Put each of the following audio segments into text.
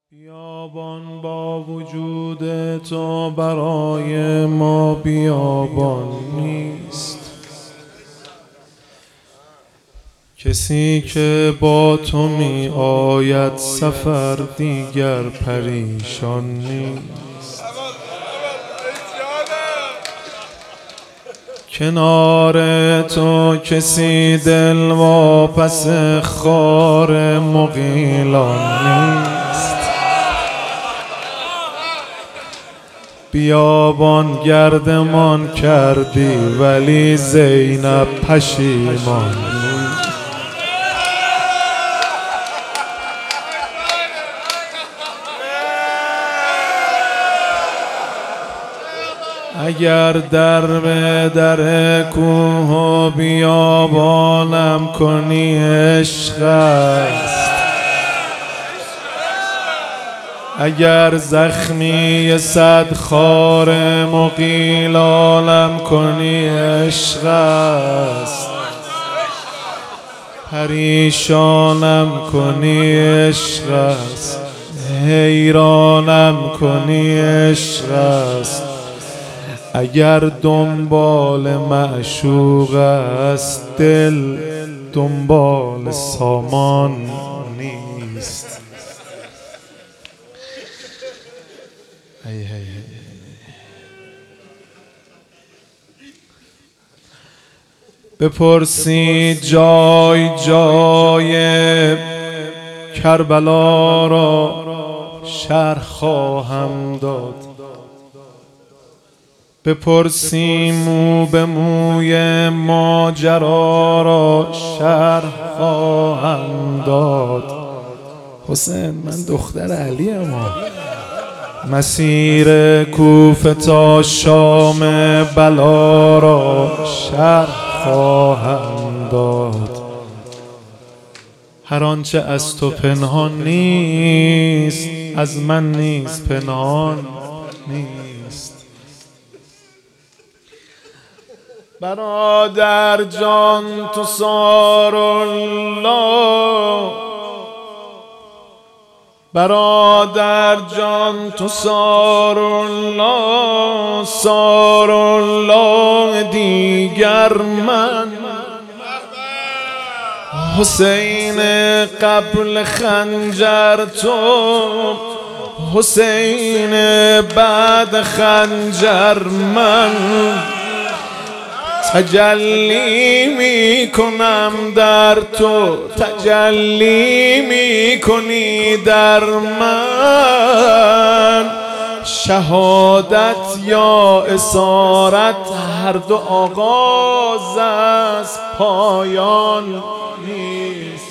بیابان با وجود تو برای ما بیابان نیست. کسی که با تو می آید سفر دیگر پریشان نیست. کنار تو کسی دل واپس خار مغیلان نیست. بیابان گردمان کردی ولی زینب پشیمان نیست. اگر در به در کوه و بیابانم کنی عشق است، اگر زخمی صد خار مغیلانم کنی عشق است، پریشانم کنی عشق است، حیرانم کنی عشق است. اگر دنبال معشوق است دل دنبال سامان نیست. بپرسی جای جای کربلا را شرح خواهم داد، بپرسی مو به موی ماجرا را شرح خواهم داد. حسین من دختر علی اما مسیر کوفه تا شام بلا را شرح خواهم داد. هر آنچه از تو پنهان نیست از من نیست پنهان نیست. برادر جان تو سار الله، برادر جان تو سار الله، سار الله دیگر من. حسین قبل خنجر تو، حسین بعد خنجر من. تجلی می کنم در تو، تجلی می کنی در من. شهادت یا اسارت هر دو آغاز از پایان نیست.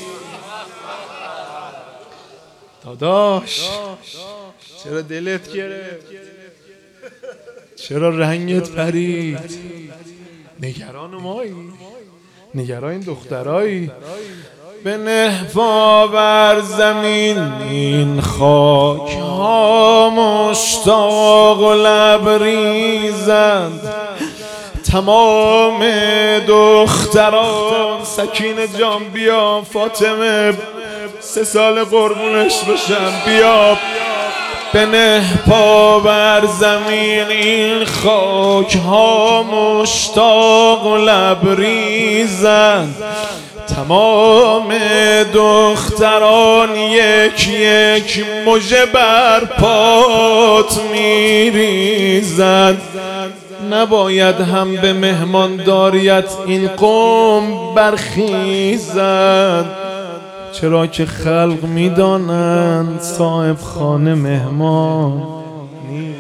داداش چرا دلت گرفت؟ چرا رنگت پرید؟ نگران مایی؟ نگران این دخترایی؟ بنه پا بر زمین این خاک ها مشتاق و لبریزند. تمام دختران سکینه جان بیا، فاطمه 3 سال قربونش بشم بیا. بنه پا بر زمین این خاک ها مشتاق و لبریزند. تمام دختران یک یک مژه بر پات میریزند. نباید هم به مهمانداریت این قوم برخیزند، چرا که خلق میدانند صاحب خانه مهمان نیست.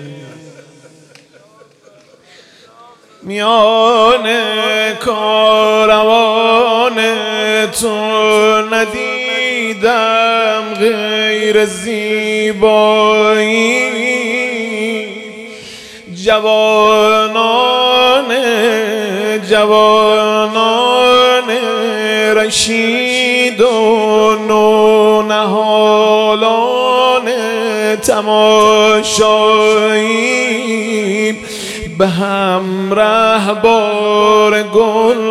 میان کاروان تو ندیدم غیر زیبایی. جوانان رشید و نونهالان تماشایی به همراه بار گل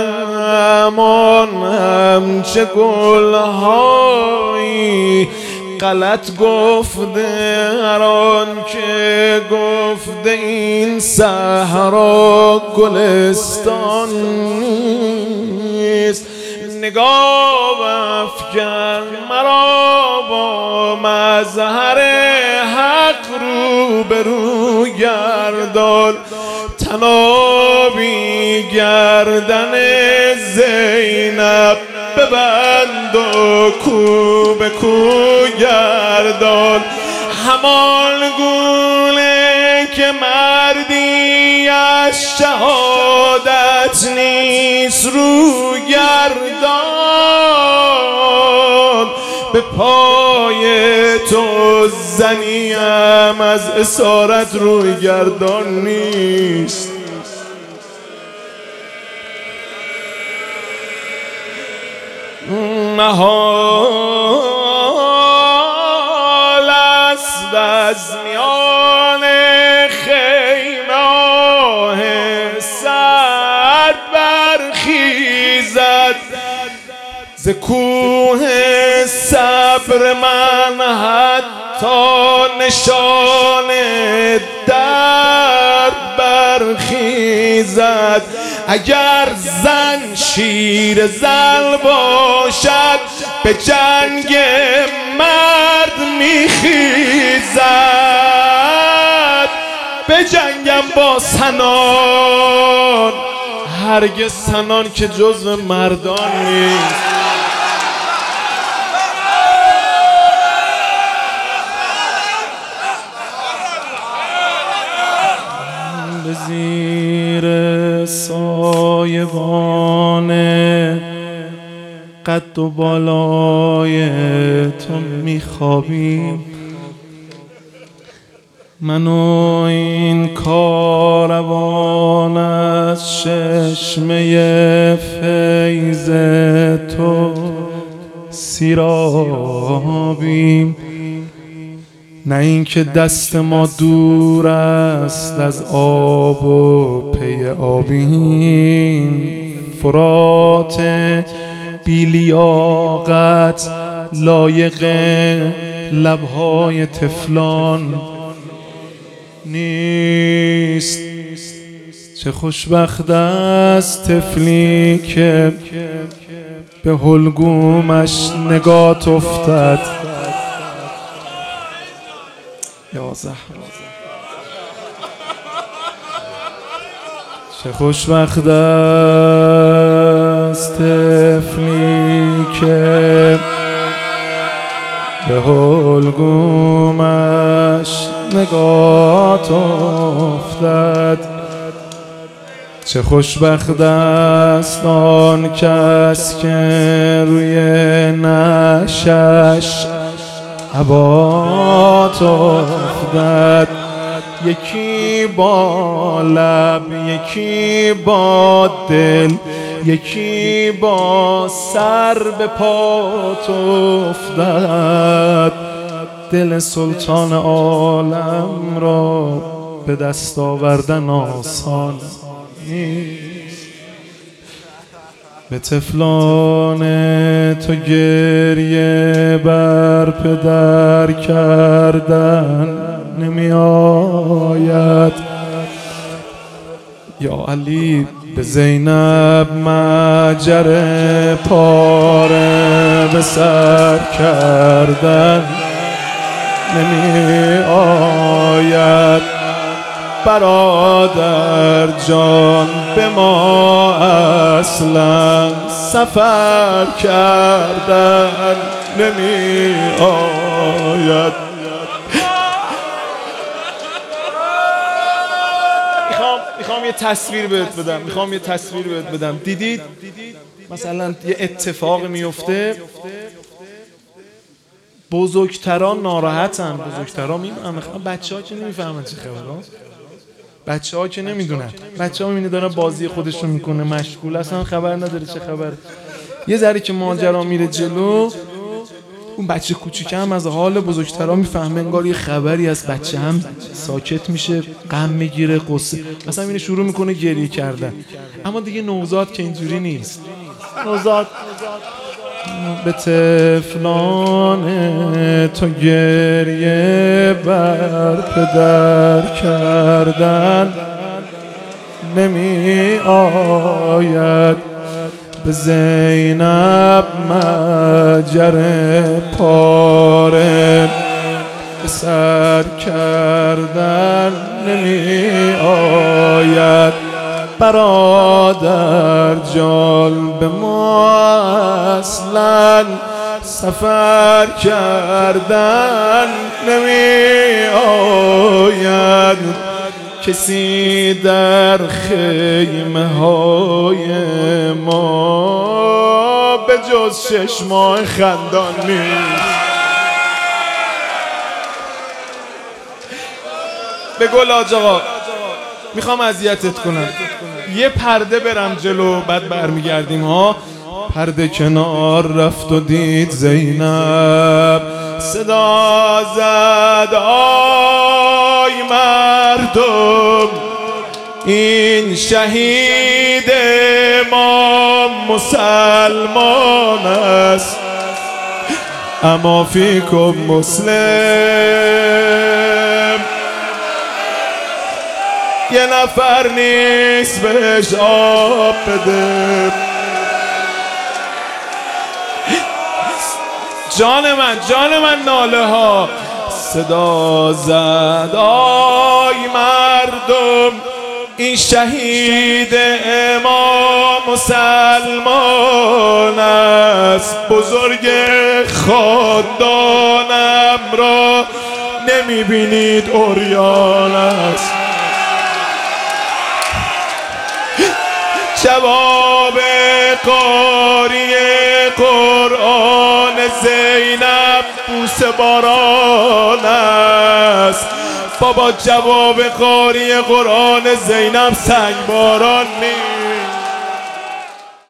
آوردم آن همچه گلهایی غلط گفته هر آن که گفته این صحرا گلستان نیست. نگاه افکن مرا با مظهر حق رو به رو گردان، تنابی گردن زینب ببند و کو به کو گردان. همان گونه که مردی از شهادت نیست رو گردان، به پای تو زنیم از اسارت روی گردان نیست. محال است از میان خیمه آه سرد برخیزد، ز کوه صبر من حتی نشان درد برخیزد. اگر زن شیر زل باشد به جنگ مرد میخیزد، به جنگم با سنان، هرگز سنان که جزو مردان نیست. به زیر سایبان قد و بالای تو میخوابیم، من و این کاروان از چشمه فیض تو سیرابیم. نه اینکه دست ما دور است از آب و پی آبیم، فرات بی لیاقت لایق لبهای طفلان نیست. چه خوشبخت است طفلی که به حلقومش نگاه افتد. یا زهرا چه خوشبخت است طفلی که به حلقومش نگاه افتد. چه خوشبخت است آن کس که روی نعشش عبات افتد. یکی با لب، یکی با دل، یکی با سر به پات افتد. دل سلطان عالم را به دست آوردن آسان نیست. به طفلان تو گریه بر پدر کردن نمی آید. یا علی به زینب مجر پاره به سر کردن نمی آید. برادر جان به ما اصلا سفر کردن نمی آید. میخوام یه تصویر بهت بدم. دیدید مثلا یه اتفاق میفته، بزرگتران ناراحتن، بزرگتران میفهمن، بچه‌ها که نمیفهمن چه خبره. بچه‌ها که نمیدونن، بچه‌ها میبینی دارن بازی خودشون میکنه، مشغول، اصلا خبر نداره چه خبر. یه ذره که ماجرا میره جلو، اون بچه کوچیکه هم از حال بزرگترا میفهمه، انگار یه خبری از بچه هم ساکت میشه، غم میگیره، قصه، مثلا اینو شروع میکنه گریه کردن. اما دیگه نوزاد که اینجوری نیست. نوزاد به طفلان تو گریه بر پدر کردن نمی آید، به زینب مجر پاره به سر کردن نمی آید. برادر جان به ما اصلا سفر کردن نمی آید. کسی در خیمه های ما به جز 6 ماه خندان نیست. به گل آج آقا میخوام اذیتت کنم، یه پرده برم جلو بعد برمیگردیم ها. پرده کنار رفت و دید زینب، صدا زد آی مردم این شهید ما مسلمان است، اما فیکم مسلم. یه نفر نیست بهش آب بده. جان من ناله ها صدا زد آی مردم این شهید امام مسلمان است، بزرگ خاندانم را نمیبینید عریان است. جواب قاری قرآن زینب بوسه باران است. بابا جواب قاری قرآن زینب سنگ باران نیست.